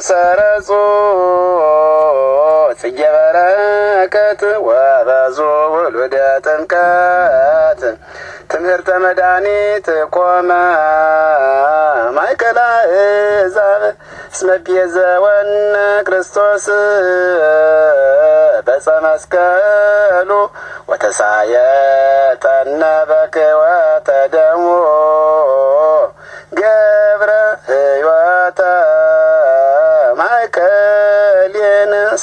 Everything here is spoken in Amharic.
ሰረጹ ጽጌ በረከት ወበዙ ውሉደ ጥምቀት ትምህርተ መድኃኒት ቆመ ማእከለ አሕዛብ እስመ ቤዘወነ ክርስቶስ በዕፀ መስቀሉ ወተሳየጠነ በክወተ ደሙ